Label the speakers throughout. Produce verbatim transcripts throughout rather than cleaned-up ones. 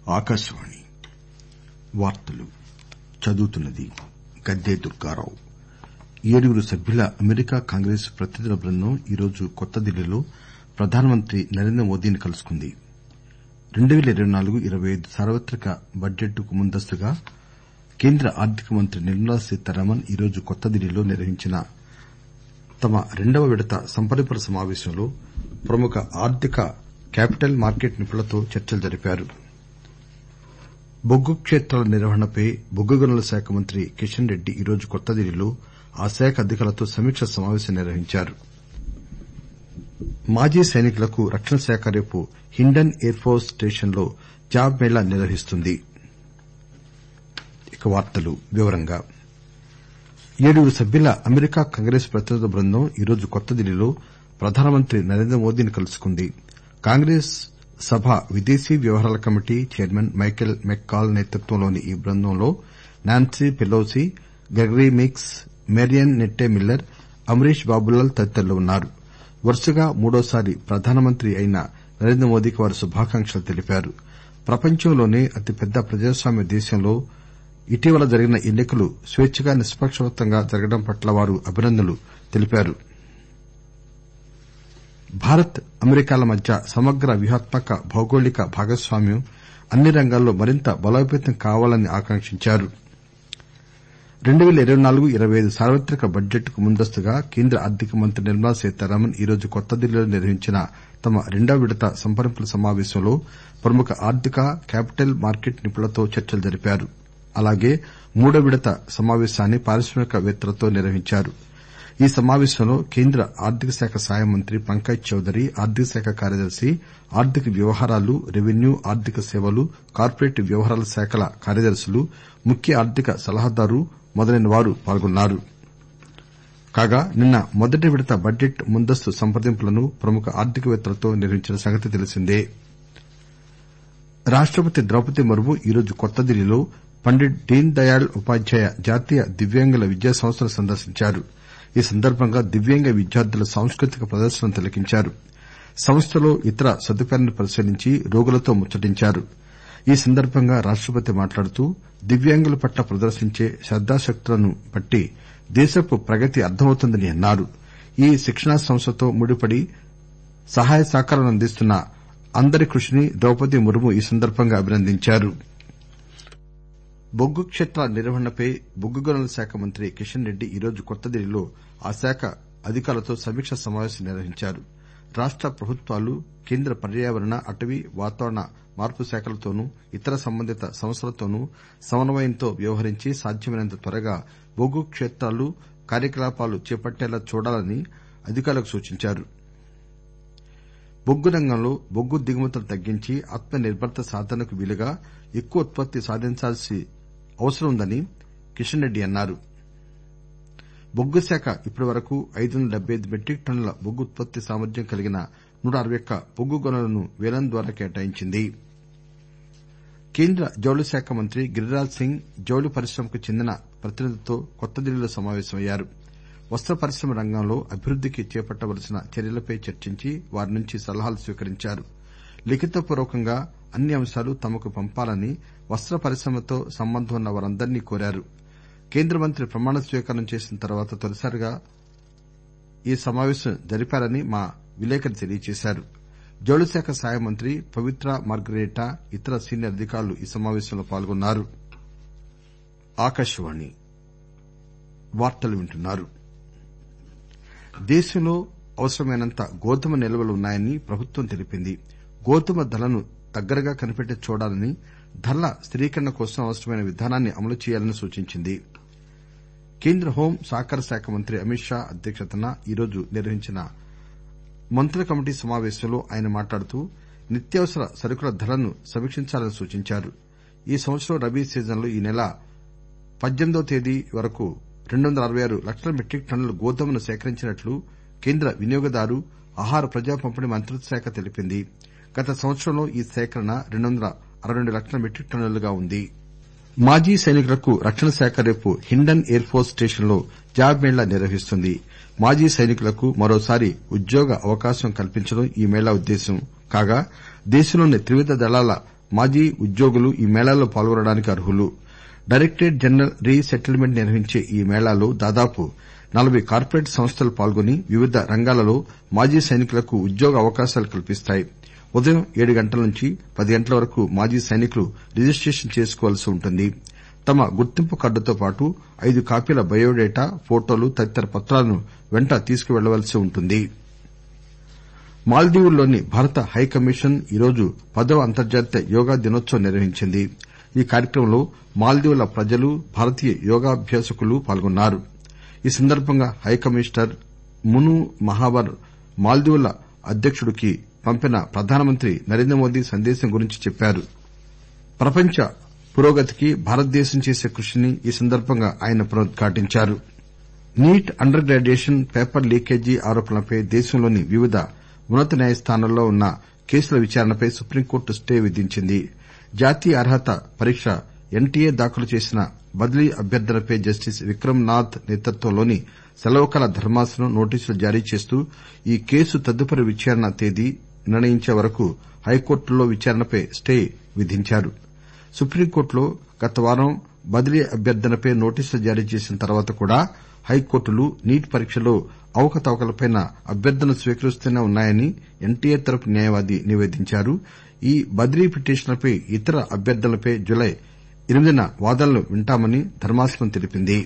Speaker 1: ఆకాశవాణి వార్తలు చదువుతున్నది గద్దే దుర్గారావు. ఏడుగురు సభ్యుల అమెరికా కాంగ్రెస్ ప్రతినిధుల బృందం ఈరోజు కొత్తదిల్లీలో ప్రధానమంత్రి నరేంద్ర మోదీని కలుసుకుంది. రెండు పేల ఇరవై నాలుగు ఇరవై ఐదు సార్వత్రిక బడ్జెట్ కు ముందస్తుగా కేంద్ర ఆర్థిక మంత్రి నిర్మలా సీతారామన్ ఈరోజు కొత్తదిల్లీలో నిర్వహించిన తమ రెండవ విడత సంప్రదింపుల సమావేశంలో ప్రముఖ ఆర్థిక క్యాపిటల్ మార్కెట్ నిపుణులతో చర్చలు జరిపారు. బొగ్గు క్షేత్రాల నిర్వహణపై బొగ్గు గనుల శాఖ మంత్రి కిషన్ రెడ్డి ఈరోజు కొత్తదిల్లీలో ఆ శాఖ అధికారులతో సమీక్షా సమావేశం నిర్వహించారు. మాజీ సైనికులకు రక్షణ శాఖ రేపు హిండన్ ఎయిర్ ఫోర్స్ స్టేషన్ లో జాబ్ మేళా నిర్వహిస్తుంది. ఏడుగురు సభ్యుల అమెరికా కాంగ్రెస్ ప్రతినిధుల బృందం ఈరోజు కొత్తదిల్లీలో ప్రధానమంత్రి నరేంద్ర మోదీని కలుసుకుంది. కాంగ్రెస్ సభ విదేశీ వ్యవహారాల కమిటీ చైర్మన్ మైకెల్ మెక్కాల్ నేతృత్వంలోని ఈ బృందంలో Nancy Pelosi, Gregory Meeks, Mariannette Miller, Amrish Babulal తదితరులు ఉన్నారు. వరుసగా మూడోసారి ప్రధానమంత్రి అయిన నరేంద్ర మోదీకి వారు శుభాకాంక్షలు తెలిపారు. ప్రపంచంలోనే అతిపెద్ద ప్రజాస్వామ్య దేశంలో ఇటీవల జరిగిన ఎన్నికలు స్వేచ్చగా నిష్పక్షపాతంగా జరగడం పట్ల వారు అభినందనలు తెలిపారు. భారత్ అమెరికాల మధ్య సమగ్ర వ్యూహాత్మక భౌగోళిక భాగస్వామ్యం అన్ని రంగాల్లో మరింత బలోపేతం కావాలని ఆకాంక్షించారు. రెండు పేల ఇరవై నాలుగు ఇరవై ఐదు సార్వత్రిక బడ్జెట్ కు ముందస్తుగా కేంద్ర ఆర్థిక మంత్రి నిర్మలా సీతారామన్ ఈరోజు కొత్తదిల్లీలో నిర్వహించిన తమ రెండవ విడత సంప్రదింపుల సమావేశంలో ప్రముఖ ఆర్థిక క్యాపిటల్ మార్కెట్ నిపుణులతో చర్చలు జరిపారు. అలాగే మూడో విడత సమావేశాన్ని పారిశ్రామికవేత్తలతో నిర్వహించారు. ఈ సమావేశంలో కేంద్ర ఆర్థిక శాఖ సహాయ మంత్రి పంకజ్ చౌదరి, ఆర్థిక శాఖ కార్యదర్శి, ఆర్థిక వ్యవహారాలు, రెవెన్యూ, ఆర్థిక సేవలు, కార్పొరేట్ వ్యవహారాల శాఖల కార్యదర్శులు, ముఖ్య ఆర్థిక సలహాదారు మొదలైన వారు పాల్గొన్నారు. కాగా నిన్న మొదటి విడత బడ్జెట్ ముందస్తు సంప్రదింపులను ప్రముఖ ఆర్థికవేత్తలతో నిర్వహించిన సంగతి తెలిసిందే. రాష్టపతి ద్రౌపది ముర్ము ఈరోజు కొత్తదిల్లీలో పండిట్ దీన్ దయాళ్ ఉపాధ్యాయ జాతీయ దివ్యాంగుల విద్యా సంస్థను సందర్శించారు. ఈ సందర్బంగా దివ్యాంగ విద్యార్థుల సాంస్కృతిక ప్రదర్శనను తిలకించారు. సంస్థలో ఇతర సదుపాయాలను పరిశీలించి రోగులతో ముచ్చటించారు. ఈ సందర్బంగా రాష్టపతి మాట్లాడుతూ దివ్యాంగుల పట్ల ప్రదర్శించే శ్రద్దాశక్తులను బట్టి దేశపు ప్రగతి అర్థమవుతుందని అన్నారు. ఈ శిక్షణా సంస్థతో ముడిపడి సహాయ సహకారాలను అందిస్తున్న అందరి కృషిని ద్రౌపది ముర్ము ఈ సందర్బంగా అభినందించారు. బొగ్గు క్షేత్రాల నిర్వహణపై బొగ్గు గనుల శాఖ మంత్రి కిషన్ రెడ్డి ఈరోజు కొత్తదిల్లీలో ఆ శాఖ అధికారులతో సమీక్షా సమావేశం నిర్వహించారు. రాష్ట ప్రభుత్వాలు, కేంద్ర పర్యావరణ, అటవీ, వాతావరణ మార్పు శాఖలతోనూ ఇతర సంబంధిత సంస్థలతోనూ సమన్వయంతో వ్యవహరించి సాధ్యమైనంత త్వరగా బొగ్గు క్షేత్రాలు కార్యకలాపాలు చేపట్టేలా చూడాలని అధికారులకు సూచించారు. బొగ్గు రంగంలో బొగ్గు దిగుమతులు తగ్గించి ఆత్మ నిర్బరత సాధనకు వీలుగా ఎక్కువ ఉత్పత్తి సాధించాల్సిన అవసరం ఉందని కిషన్ రెడ్డి అన్నారు. బొగ్గు శాఖ ఇప్పటివరకు ఐదు వందల డెబ్బై ఐదు మెట్రిక్ టన్నుల బొగ్గు ఉత్పత్తి సామర్థ్యం కలిగిన నూట అరవై ఒక్క బొగ్గు గనులను వేలం ద్వారా కేటాయించింది. కేంద్ర జౌళి శాఖ మంత్రి గిరిరాజ్ సింగ్ జౌళి పరిశ్రమకు చెందిన ప్రతినిధులతో కొత్తదిల్లీలో సమావేశమయ్యారు. వస్త పరిశ్రమ రంగంలో అభివృద్దికి చేపట్టవలసిన చర్యలపై చర్చించి వారి నుంచి సలహాలు స్వీకరించారు. లిఖితపూర్వకంగా అన్ని అంశాలు తమకు పంపాలని వస్త పరిశ్రమతో సంబంధం ఉన్న వారందరినీ కోరారు. కేంద్ర మంత్రి ప్రమాణ స్వీకారం చేసిన తర్వాత తొలిసారిగా ఈ సమావేశం జరిపారని మా విలేకరి తెలియజేశారు. జౌళి శాఖ సహాయ మంత్రి పవిత్ర మార్గరేటా, ఇతర సీనియర్ అధికారులు ఈ సమావేశంలో పాల్గొన్నారు. దేశంలో అవసరమైనంత గోధుమ నిల్వలు ఉన్నాయని ప్రభుత్వం తెలిపింది. గోధుమ ధరలను దగ్గరగా కనిపెట్టి చూడాలని, ధరల స్థిరీకరణ కోసం అవసరమైన విధానాన్ని అమలు చేయాలని సూచించింది. కేంద్ర హోం సహకార శాఖ మంత్రి అమిత్ షా అధ్యక్షతన ఈరోజు నిర్వహించిన మంత్రుల కమిటీ సమావేశంలో ఆయన మాట్లాడుతూ నిత్యావసర సరుకుల ధరలను సమీక్షించాలని సూచించారు. ఈ సంవత్సరం రబీ సీజన్లో ఈ నెల పద్దెనిమిదవ తేదీ వరకు రెండు వందల అరవై ఆరు లక్షల మెట్రిక్ టన్నుల గోధుమను సేకరించినట్లు కేంద్ర వినియోగదారు, ఆహార ప్రజా పంపిణీ మంత్రిత్వ శాఖ తెలిపింది. గత సంవత్సరంలో ఈ సేకరణ రెండు వందల అరవై రెండు లక్షల మెట్రిక్ టన్నులుగా ఉంది. మాజీ సైనికులకు రక్షణ శాఖ రేపు హిండన్ ఎయిర్ ఫోర్స్ స్టేషన్ లో జాబ్ మేళా నిర్వహిస్తుంది. మాజీ సైనికులకు మరోసారి ఉద్యోగ అవకాశం కల్పించడం ఈ మేళా ఉద్దేశ్యం కాగా దేశంలోని త్రివిధ దళాల మాజీ ఉద్యోగులు ఈ మేళాలో పాల్గొనడానికి అర్హులు. డైరెక్టరేట్ జనరల్ రీ సెటిల్మెంట్ నిర్వహించే ఈ మేళాలో దాదాపు నలబై కార్పొరేట్ సంస్థలు పాల్గొని వివిధ రంగాలలో మాజీ సైనికులకు ఉద్యోగ అవకాశాలు కల్పిస్తాయి. ఉదయం ఏడు గంటల నుంచి పది గంటల వరకు మాజీ సైనికులు రిజిస్టేషన్ చేసుకోవాల్సి ఉంటుంది. తమ గుర్తింపు కార్డుతో పాటు ఐదు కాపీల బయోడేటా, ఫోటోలు తదితర పత్రాలను వెంట తీసుకువెళ్లవలసి ఉంటుంది. మాల్దీవుల్లోని భారత హైకమిషన్ ఈరోజు పదవ అంతర్జాతీయ యోగా దినోత్సవం నిర్వహించింది. ఈ కార్యక్రమంలో మాల్దీవుల ప్రజలు, భారతీయ యోగాభ్యాసకులు పాల్గొన్నారు. ఈ సందర్బంగా హైకమిషనర్ మును మహావర్ మాల్దీవుల అధ్యకుడికి పంపిన ప్రధానమంత్రి నరేంద్రమోదీ సందేశం గురించి చెప్పారు. ప్రపంచ పురోగతికి భారతదేశం చేసే కృషిని ఈ సందర్బంగా ఆయన పునరుద్ఘాటించారు. NEET under graduation paper leakage ఆరోపణలపై దేశంలోని వివిధ ఉన్నత న్యాయస్థానాల్లో ఉన్న కేసుల విచారణపై సుప్రీంకోర్టు స్టే విధించింది. జాతీయ అర్హత పరీక్ష ఎన్టీఏ దాఖలు చేసిన బదిలీ అభ్యర్థనపై జస్టిస్ విక్రమ్ నాథ్ నేతృత్వంలోని సెలవుకాల ధర్మాసనం నోటీసులు జారీ చేస్తూ ఈ కేసు తదుపరి విచారణ తేదీ నిర్ణయించే వరకు హైకోర్టులో విచారణపై స్టే విధించారు. సుప్రీంకోర్టులో గత వారం బదిలీ అభ్యర్థనపై నోటీసులు జారీ చేసిన తర్వాత కూడా హైకోర్టులు నీట్ పరీక్షలో అవకతవకలపై అభ్యర్థన స్వీకరిస్తూనే ఉన్నాయని ఎన్టీఏ తరపు న్యాయవాది నివేదించారు. ఈ బదిలీ పిటిషన్లపై ఇతర అభ్యర్థనలపై జులై ఎనిమిదిన వాదనలు వింటామని ధర్మాసనం తెలిపింది.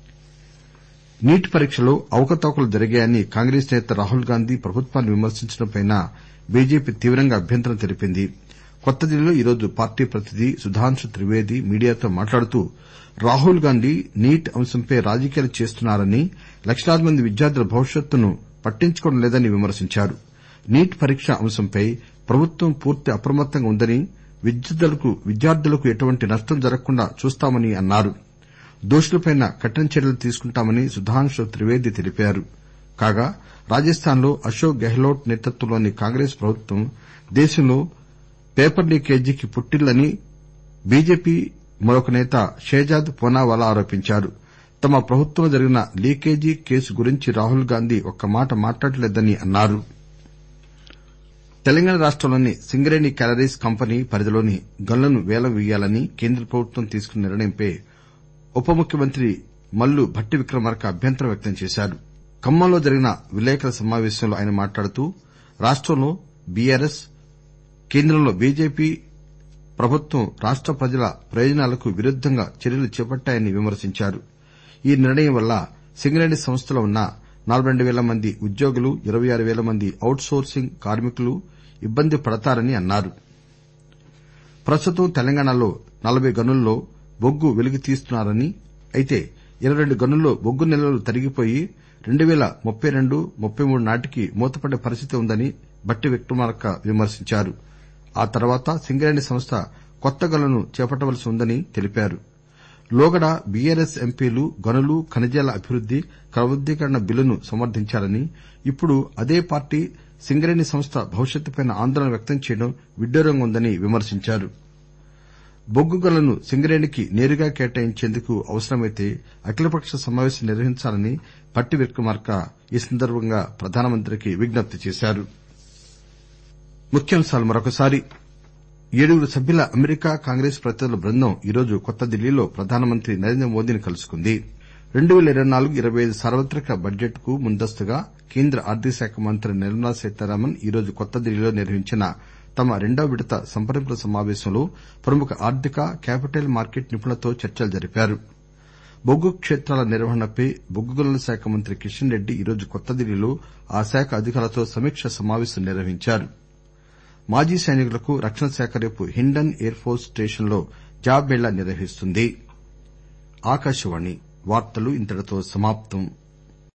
Speaker 1: నీట్ పరీక్షలో అవకతవకలు జరిగాయని కాంగ్రెస్ నేత రాహుల్ గాంధీ ప్రభుత్వాన్ని విమర్శించడంపై బీజేపీ తీవ్రంగా అభ్యంతరం తెలిపింది. కొత్తదిల్లీలో ఈరోజు పార్టీ ప్రతినిధి సుధాంశు త్రివేది మీడియాతో మాట్లాడుతూ రాహుల్ గాంధీ నీట్ అంశంపై రాజకీయాలు చేస్తున్నారని, లక్షలాది మంది విద్యార్థుల భవిష్యత్తును పట్టించుకోవడం లేదని విమర్శించారు. నీట్ పరీక్ష అంశంపై ప్రభుత్వం పూర్తి అప్రమత్తంగా ఉందని, విద్యార్థులకు ఎటువంటి నష్టం జరగకుండా చూస్తామని అన్నారు. దోషులపై కఠిన చర్యలు తీసుకుంటామని సుధాంశు త్రివేది తెలిపారు. కాగా రాజస్థాన్ లో అశోక్ గెహ్లోట్ నేతృత్వంలోని కాంగ్రెస్ ప్రభుత్వం దేశంలో పేపర్ లీకేజీకి పుట్టిల్లని బీజేపీ మరొక నేత షేజాద్ పూనావాలా ఆరోపించారు. తమ ప్రభుత్వంలో జరిగిన లీకేజీ కేసు గురించి రాహుల్ గాంధీ ఒక్క మాట మాట్లాడలేదని అన్నారు. తెలంగాణ రాష్టంలోని సింగరేణి క్యాలరీస్ కంపెనీ పరిధిలోని గనులను వేలం వేయాలని కేంద్ర ప్రభుత్వం తీసుకున్న నిర్ణయంపై ఉప ముఖ్యమంత్రి మల్లు భట్టి విక్రమార్క అభ్యంతరం వ్యక్తం చేశారు. ఖమ్మంలో జరిగిన విలేకరుల సమావేశంలో ఆయన మాట్లాడుతూ రాష్టంలో బీఆర్ఎస్, కేంద్రంలో బీజేపీ ప్రభుత్వం రాష్ట ప్రజల ప్రయోజనాలకు విరుద్దంగా చర్యలు చేపట్టాయని విమర్శించారు. ఈ నిర్ణయం వల్ల సింగరేణి సంస్థలో ఉన్న నలబై రెండు పేల మంది ఉద్యోగులు, ఇరవై ఆరు పేల మంది ఔట్ సోర్సింగ్ కార్మికులు ఇబ్బంది పడతారని అన్నారు. ప్రస్తుతం తెలంగాణలో నలబై గనుల్లో బొగ్గు వెలికితీస్తున్నారని, అయితే ఇరవై రెండు గనుల్లో బొగ్గు నిల్వలు తరిగిపోయి రెండు పేల ముప్పై రెండు ముప్పై మూడు నాటికి మూతపడే పరిస్థితి ఉందని భట్టి విక్రమార్క విమర్శించారు. ఆ తర్వాత సింగరేణి సంస్థ కొత్త గనులను చేపట్టవలసి ఉందని తెలిపారు. లోగడ బీఆర్ఎస్ ఎంపీలు గనులు, ఖనిజాల అభివృద్ది, క్రమబద్దీకరణ బిల్లును సమర్థించారని, ఇప్పుడు అదే పార్టీ సింగరేణి సంస్థ భవిష్యత్తుపై ఆందోళన వ్యక్తం చేయడం విడ్డూరంగా ఉందని విమర్శించారు. బొగ్గు గనులను సింగరేణికి నేరుగా కేటాయించేందుకు అవసరమైతే అఖిలపక్ష సమావేశం నిర్వహించాలని భట్టి విక్రమార్క ఈ సందర్బంగా ప్రధానమంత్రికి విజ్ఞప్తి చేశారు. ఏడుగురు సభ్యుల అమెరికా కాంగ్రెస్ ప్రతినిధుల బృందం ఈరోజు కొత్తదిల్లీలో ప్రధానమంత్రి నరేంద్ర మోదీని కలుసుకుంది. రెండు పేల ఇరవై నాలుగు ఇరవై ఐదు సార్వత్రిక బడ్జెట్ కు ముందస్తుగా కేంద్ర ఆర్థిక శాఖ మంత్రి నిర్మలా సీతారామన్ ఈరోజు కొత్తదిల్లీలో నిర్వహించిన తమ రెండవ విడత సంప్రదింపుల సమావేశంలో ప్రముఖ ఆర్థిక, క్యాపిటల్ మార్కెట్ నిపుణులతో చర్చలు జరిపారు. బొగ్గు క్షేత్రాల నిర్వహణపై బొగ్గు గనుల శాఖ మంత్రి కిషన్ రెడ్డి ఈరోజు కొత్తదిల్లీలో ఆ శాఖ అధికారులతో సమీక్షా సమావేశం నిర్వహించారు. మాజీ సైనికులకు రక్షణ శాఖ రేపు హిండన్ ఎయిర్ ఫోర్స్ స్టేషన్ లో జాబ్ మేళా నిర్వహిస్తుంది.